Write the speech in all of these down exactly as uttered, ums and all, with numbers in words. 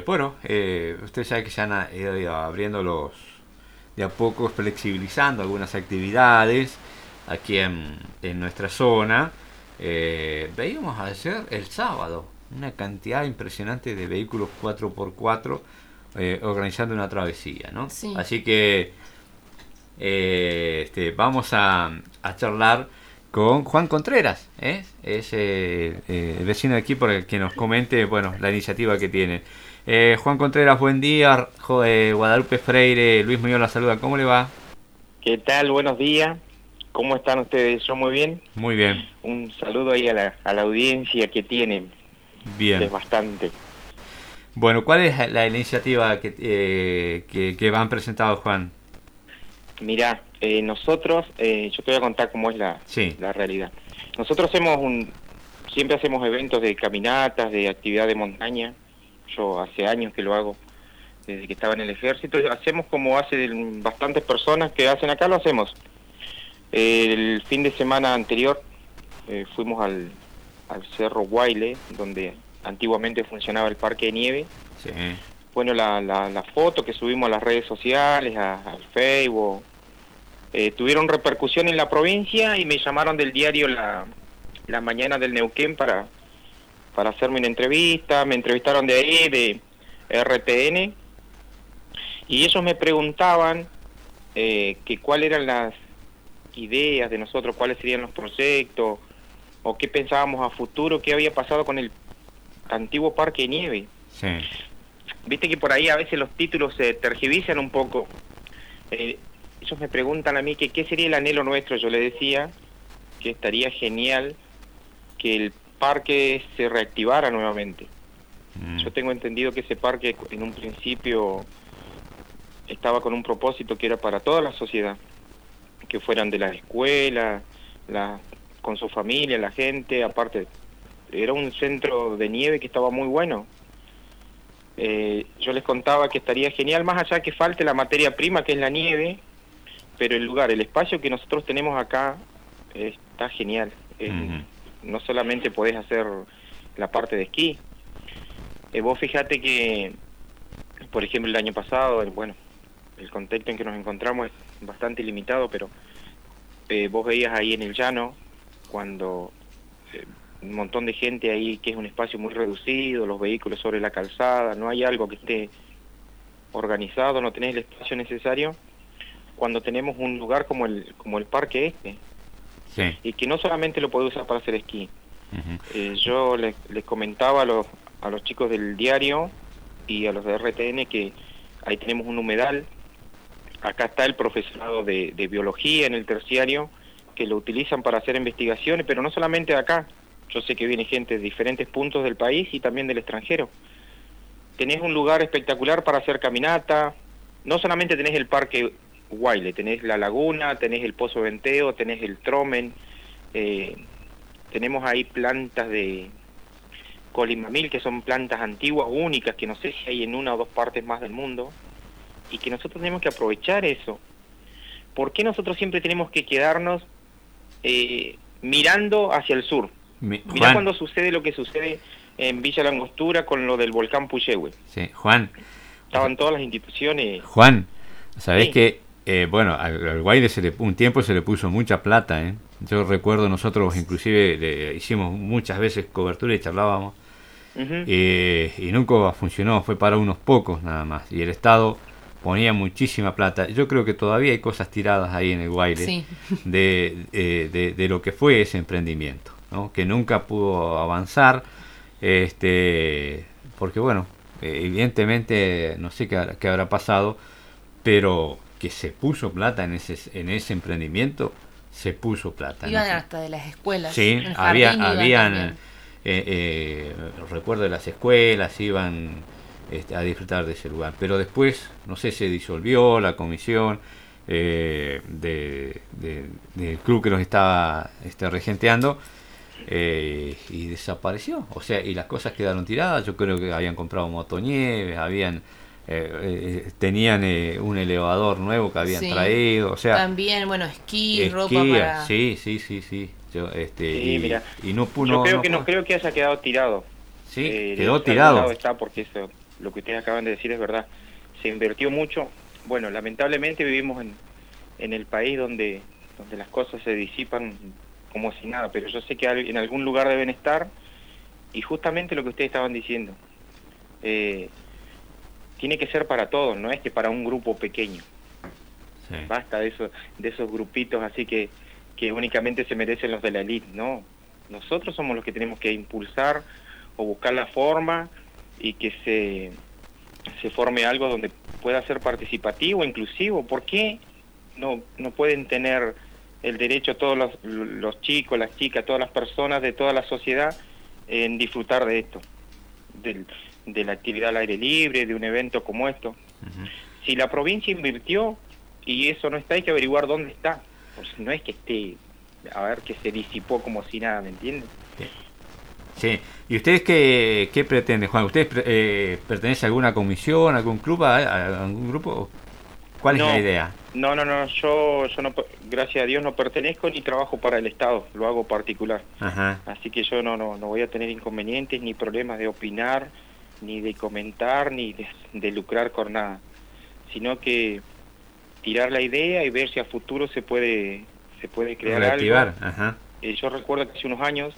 bueno, eh, usted sabe que se han ido abriendo los, de a poco flexibilizando algunas actividades aquí en, en nuestra zona. Eh, veíamos ayer, el sábado, una cantidad impresionante de vehículos cuatro por cuatro eh, organizando una travesía, ¿no? Sí. Así que eh, este, vamos a, a charlar con Juan Contreras, ¿eh? Es eh, eh, el vecino de aquí por el que nos comente, bueno, la iniciativa que tiene. Eh, Juan Contreras, buen día. Joder, Guadalupe Freire, Luis Muñoz la saluda. ¿Cómo le va? ¿Qué tal? Buenos días. ¿Cómo están ustedes? ¿Yo muy bien? Muy bien. Un saludo ahí a la, a la audiencia que tienen. Bien. Es bastante. Bueno, ¿cuál es la iniciativa que, eh, que, que van presentado, Juan? Mirá, eh, nosotros, eh, yo te voy a contar cómo es la, sí. la realidad. Nosotros hacemos un, siempre hacemos eventos de caminatas, de actividad de montaña. Yo hace años que lo hago, desde que estaba en el ejército. Hacemos como hacen bastantes personas que hacen acá, lo hacemos. El fin de semana anterior eh, fuimos al, al Cerro Guaile, donde antiguamente funcionaba el parque de nieve. Sí. Bueno, la, la, la foto que subimos a las redes sociales, a, al Facebook, eh, tuvieron repercusión en la provincia y me llamaron del diario La, la Mañana del Neuquén para, para hacerme una entrevista. Me entrevistaron de ahí, de R T N, y ellos me preguntaban eh, que cuáles eran las ideas de nosotros, cuáles serían los proyectos, o qué pensábamos a futuro, qué había pasado con el antiguo parque de nieve. Sí. Viste que por ahí a veces los títulos se tergiversan un poco. Eh, ellos me preguntan a mí que qué sería el anhelo nuestro. Yo les decía que estaría genial que el parque se reactivara nuevamente. Mm. Yo tengo entendido que ese parque en un principio estaba con un propósito que era para toda la sociedad, que fueran de las escuelas, la, con su familia, la gente. Aparte, era un centro de nieve que estaba muy bueno. Eh, yo les contaba que estaría genial, más allá que falte la materia prima que es la nieve, pero el lugar, el espacio que nosotros tenemos acá eh, está genial. Eh, uh-huh. No solamente podés hacer la parte de esquí. Eh, vos fíjate que, por ejemplo, el año pasado, el, bueno, el contexto en que nos encontramos es bastante limitado, pero eh, vos veías ahí en el llano, cuando eh, un montón de gente ahí, que es un espacio muy reducido, los vehículos sobre la calzada, no hay algo que esté organizado, no tenés el espacio necesario, cuando tenemos un lugar como el como el parque este, sí. Y que no solamente lo podés usar para hacer esquí. Uh-huh. eh, yo les, les comentaba a los, a los chicos del diario y a los de R T N que ahí tenemos un humedal, acá está el profesorado de, de biología en el terciario, que lo utilizan para hacer investigaciones, pero no solamente de acá. Yo sé que viene gente de diferentes puntos del país y también del extranjero. Tenés un lugar espectacular para hacer caminata. No solamente tenés el parque Guaile, tenés la laguna, tenés el Pozo Venteo, tenés el Tromen. Eh, tenemos ahí plantas de colimamil, que son plantas antiguas, únicas, que no sé si hay en una o dos partes más del mundo. Y que nosotros tenemos que aprovechar eso. ¿Por qué nosotros siempre tenemos que quedarnos eh, mirando hacia el sur? Mi, Mirá cuando sucede lo que sucede en Villa La Angostura con lo del volcán Puyehue. Sí, Juan. Estaban todas las instituciones. Juan, ¿sabés sí. que, eh, bueno, al, al Guaire se le, un tiempo se le puso mucha plata, ¿eh? Yo recuerdo nosotros inclusive le hicimos muchas veces cobertura y charlábamos, uh-huh. eh, y nunca funcionó, fue para unos pocos nada más. Y el Estado ponía muchísima plata. Yo creo que todavía hay cosas tiradas ahí en el Guaire, sí. de, de, de, de lo que fue ese emprendimiento, ¿no? Que nunca pudo avanzar, este, porque bueno, evidentemente no sé qué, qué habrá pasado, pero que se puso plata en ese en ese emprendimiento, se puso plata. Iban ¿no? hasta de las escuelas. Sí, había, habían, eh, eh, recuerdo de las escuelas, iban este, a disfrutar de ese lugar, pero después, no sé, se disolvió la comisión eh, de, de, del club que los estaba este, regenteando. Eh, y desapareció, o sea, y las cosas quedaron tiradas. Yo creo que habían comprado motonieves, habían eh, eh, tenían eh, un elevador nuevo que habían sí. traído, o sea, también, bueno, esquí, esquí, ropa para... sí, sí, sí, sí. Yo, este, sí, y, mira, y no, yo no, creo no, que no creo que haya quedado tirado. Sí, eh, quedó tirado. Está porque eso lo que ustedes acaban de decir es verdad. Se invirtió mucho. Bueno, lamentablemente vivimos en, en el país donde, donde las cosas se disipan como si nada, pero yo sé que en algún lugar deben estar, y justamente lo que ustedes estaban diciendo, eh, tiene que ser para todos, no es que para un grupo pequeño. Sí. Basta de esos, de esos grupitos así que, que únicamente se merecen los de la élite, no. Nosotros somos los que tenemos que impulsar o buscar la forma y que se, se forme algo donde pueda ser participativo, inclusivo. ¿Por qué no, no pueden tener el derecho todos los, los chicos, las chicas, todas las personas de toda la sociedad en disfrutar de esto? Del, de la actividad al aire libre, de un evento como esto. Uh-huh. Si la provincia invirtió y eso no está, hay que averiguar dónde está. Pues no es que esté, a ver, que se disipó como si nada, ¿me entienden? Sí. Sí. ¿Y ustedes qué, qué pretenden, Juan? ¿Ustedes eh, pertenecen a alguna comisión, a algún club, a, a algún grupo? ¿Cuál no, es la idea? No, no, no, yo, yo no, gracias a Dios no pertenezco ni trabajo para el Estado, lo hago particular. Ajá. Así que yo no, no, no voy a tener inconvenientes ni problemas de opinar, ni de comentar, ni de, de lucrar con nada, sino que tirar la idea y ver si a futuro se puede se puede crear reactivar. Algo. Ajá. Eh, yo recuerdo que hace unos años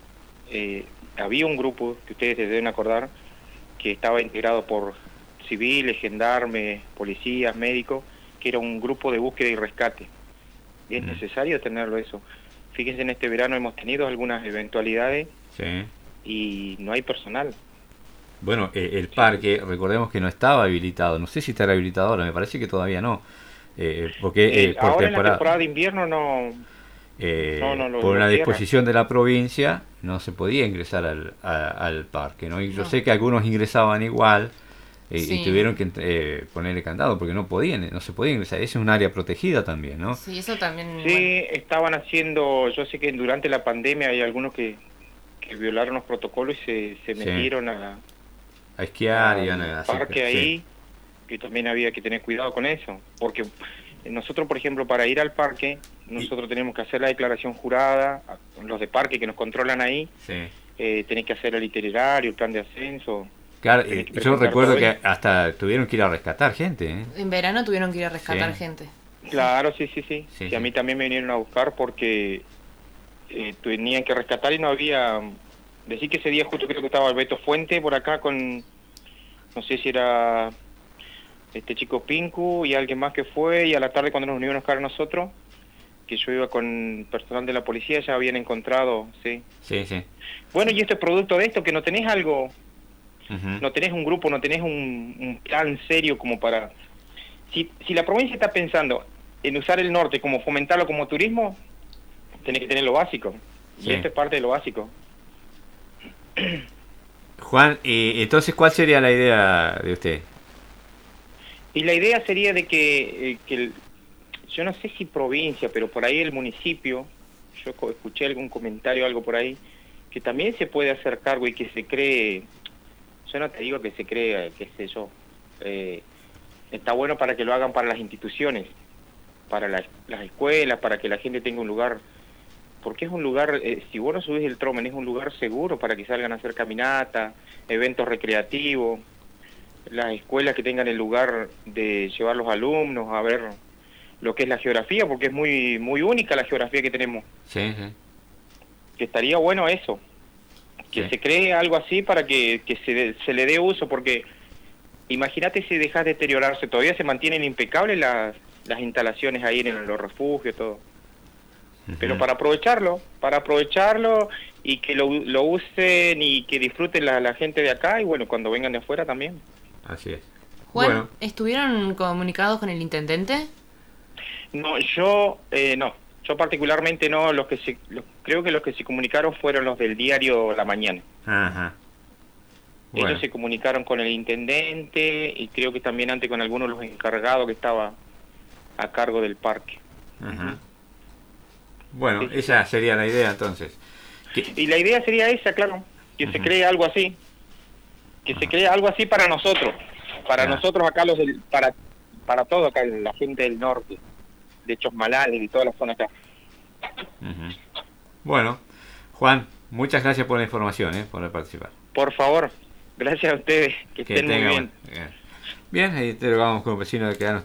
eh, había un grupo, que ustedes se deben acordar, que estaba integrado por civiles, gendarmes, policías, médicos, que era un grupo de búsqueda y rescate. Y es mm. necesario tenerlo eso. Fíjense, en este verano hemos tenido algunas eventualidades sí. y no hay personal. Bueno, eh, el parque, recordemos que no estaba habilitado. No sé si estará habilitado ahora, me parece que todavía no. Eh, porque eh, eh, por ahora temporada, en la temporada de invierno no... Eh, no, no, lo, por lo una cierra. disposición de la provincia no se podía ingresar al, a, al parque, ¿no? Y yo no. sé que algunos ingresaban igual eh, sí. y tuvieron que eh, ponerle candado porque no podían, no se podía ingresar. Ese es un área protegida también, ¿no? Sí, eso también. Sí, bueno. estaban haciendo, yo sé que durante la pandemia hay algunos que, que violaron los protocolos y se, se metieron sí. a, a esquiar a y a al parque sí. ahí, que también había que tener cuidado con eso, porque nosotros, por ejemplo, para ir al parque, nosotros tenemos que hacer la declaración jurada, los de parque que nos controlan ahí, sí. eh, tenés que hacer el itinerario, el plan de ascenso. Claro, eh, yo recuerdo que hasta tuvieron que ir a rescatar gente. ¿eh? En verano tuvieron que ir a rescatar sí. gente. Claro, sí, sí, sí. sí, sí sí. A mí también me vinieron a buscar porque eh, tenían que rescatar y no había... Decir que ese día justo creo que estaba el Beto Fuente por acá con... No sé si era... este chico Pinku y alguien más que fue, y a la tarde cuando nos unieron a buscar a nosotros, que yo iba con personal de la policía, ya habían encontrado, sí. Sí, sí. Bueno, y esto es producto de esto, que no tenés algo, uh-huh. no tenés un grupo, no tenés un, un plan serio como para... Si, si la provincia está pensando en usar el norte como fomentarlo como turismo, tenés que tener lo básico, sí. y esto es parte de lo básico. Juan, y entonces, ¿cuál sería la idea de usted? Y la idea sería de que, eh, que el, yo no sé si provincia, pero por ahí el municipio, yo escuché algún comentario, algo por ahí, que también se puede hacer cargo y que se cree, yo no te digo que se cree, qué sé yo, eh, está bueno para que lo hagan para las instituciones, para las, las escuelas, para que la gente tenga un lugar, porque es un lugar, eh, si vos no subís el Tromen, es un lugar seguro para que salgan a hacer caminata, eventos recreativos, las escuelas que tengan el lugar de llevar los alumnos a ver lo que es la geografía, porque es muy muy única la geografía que tenemos. Sí, sí. Que estaría bueno eso, que sí. se cree algo así para que, que se, de, se le dé uso, porque imagínate si dejas deteriorarse, todavía se mantienen impecables las, las instalaciones ahí en los refugios, todo. Uh-huh. Pero para aprovecharlo, para aprovecharlo y que lo, lo usen y que disfruten la, la gente de acá, y bueno, cuando vengan de afuera también. Así es. Juan, bueno. ¿estuvieron comunicados con el intendente? No, yo eh, no, yo particularmente no, los que se, los, creo que los que se comunicaron fueron los del diario La Mañana. Ajá. Bueno. Ellos se comunicaron con el intendente y creo que también antes con algunos de los encargados que estaba a cargo del parque. Ajá. Uh-huh. Bueno, sí, esa sería la idea entonces. ¿Qué? Y la idea sería esa, claro, que uh-huh. se cree algo así, que uh-huh. se cree algo así para nosotros, para uh-huh. nosotros acá los del, para para todo acá la gente del norte, de Chosmalal y toda la zona acá. Uh-huh. Bueno, Juan, muchas gracias por la información, ¿eh? Por participar. Por favor, Gracias a ustedes, que, Que estén muy tenga bien. buen- bien. Bien, ahí te lo vamos con un vecino de quedarnos